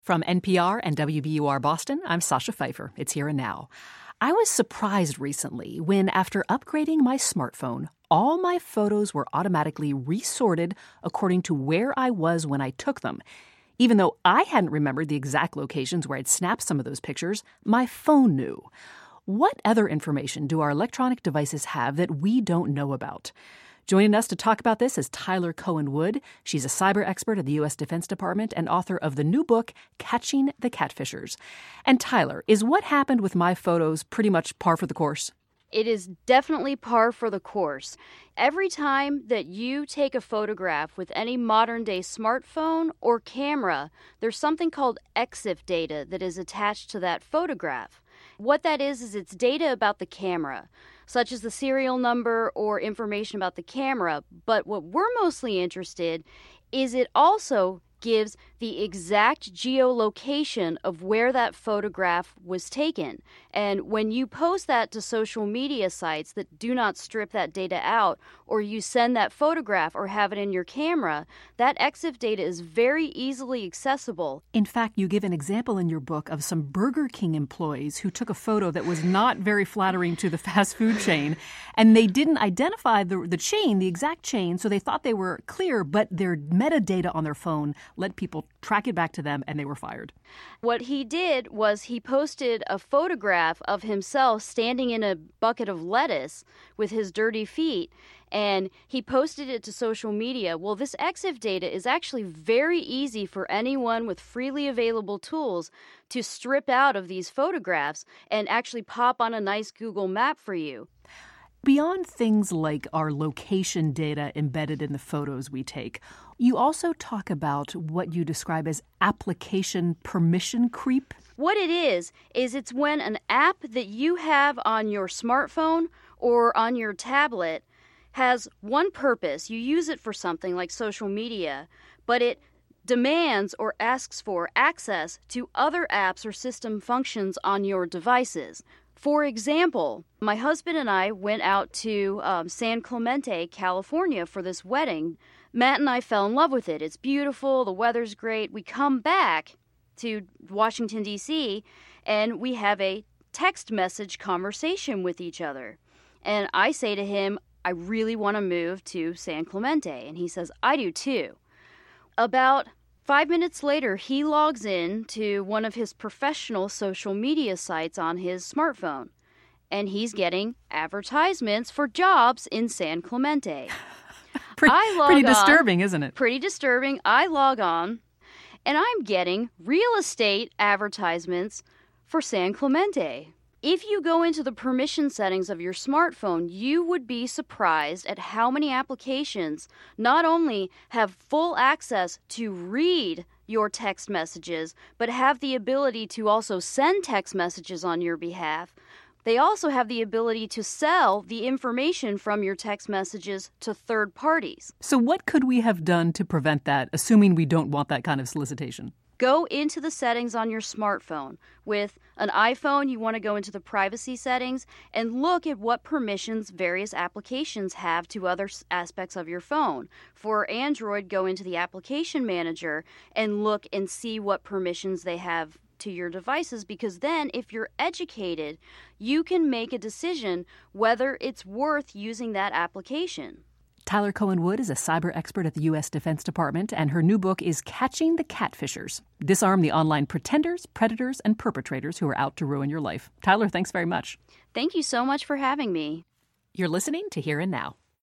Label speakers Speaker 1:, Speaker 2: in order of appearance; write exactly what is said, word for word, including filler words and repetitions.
Speaker 1: From N P R and W B U R Boston, I'm Sasha Pfeiffer. It's Here and Now. I was surprised recently when, after upgrading my smartphone, all my photos were automatically resorted according to where I was when I took them. Even though I hadn't remembered the exact locations where I'd snapped some of those pictures, my phone knew. What other information do our electronic devices have that we don't know about? Joining us to talk about this is Tyler Cohen-Wood. She's a cyber expert at the U S Defense Department and author of the new book, Catching the Catfishers. And Tyler, is what happened with my photos pretty much par for the course?
Speaker 2: It is definitely par for the course. Every time that you take a photograph with any modern-day smartphone or camera, there's something called EXIF data that is attached to that photograph. What that is, is it's data about the camera, such as the serial number or information about the camera. But what we're mostly interested is it also gives the exact geolocation of where that photograph was taken. And when you post that to social media sites that do not strip that data out, or you send that photograph or have it in your camera, that EXIF data is very easily accessible.
Speaker 1: In fact, you give an example in your book of some Burger King employees who took a photo that was not very flattering to the fast food chain, and they didn't identify the, the chain, the exact chain, so they thought they were clear, but their metadata on their phone let people track it back to them, and they were fired.
Speaker 2: What he did was he posted a photograph of himself standing in a bucket of lettuce with his dirty feet, and he posted it to social media. Well, this EXIF data is actually very easy for anyone with freely available tools to strip out of these photographs and actually pop on a nice Google map for you.
Speaker 1: Beyond things like our location data embedded in the photos we take, you also talk about what you describe as application permission creep.
Speaker 2: What it is, is it's when an app that you have on your smartphone or on your tablet has one purpose. You use it for something like social media, but it demands or asks for access to other apps or system functions on your devices. For example, my husband and I went out to um, San Clemente, California for this wedding. Matt and I fell in love with it. It's beautiful. The weather's great. We come back to Washington, D C, and we have a text message conversation with each other. And I say to him, I really want to move to San Clemente. And he says, I do too. About Five minutes later, he logs in to one of his professional social media sites on his smartphone, and he's getting advertisements for jobs in San Clemente.
Speaker 1: pretty
Speaker 2: I log
Speaker 1: pretty
Speaker 2: on,
Speaker 1: disturbing, isn't it?
Speaker 2: Pretty disturbing. I log on, and I'm getting real estate advertisements for San Clemente. If you go into the permission settings of your smartphone, you would be surprised at how many applications not only have full access to read your text messages, but have the ability to also send text messages on your behalf. They also have the ability to sell the information from your text messages to third parties.
Speaker 1: So what could we have done to prevent that, assuming we don't want that kind of solicitation?
Speaker 2: Go into the settings on your smartphone. With an iPhone, you want to go into the privacy settings and look at what permissions various applications have to other aspects of your phone. For Android, go into the application manager and look and see what permissions they have to your devices, because then if you're educated, you can make a decision whether it's worth using that application.
Speaker 1: Tyler Cohen-Wood is a cyber expert at the U S Defense Department, and her new book is Catching the Catfishers. Disarm the online pretenders, predators, and perpetrators who are out to ruin your life. Tyler, thanks very much.
Speaker 2: Thank you so much for having me.
Speaker 1: You're listening to Here and Now.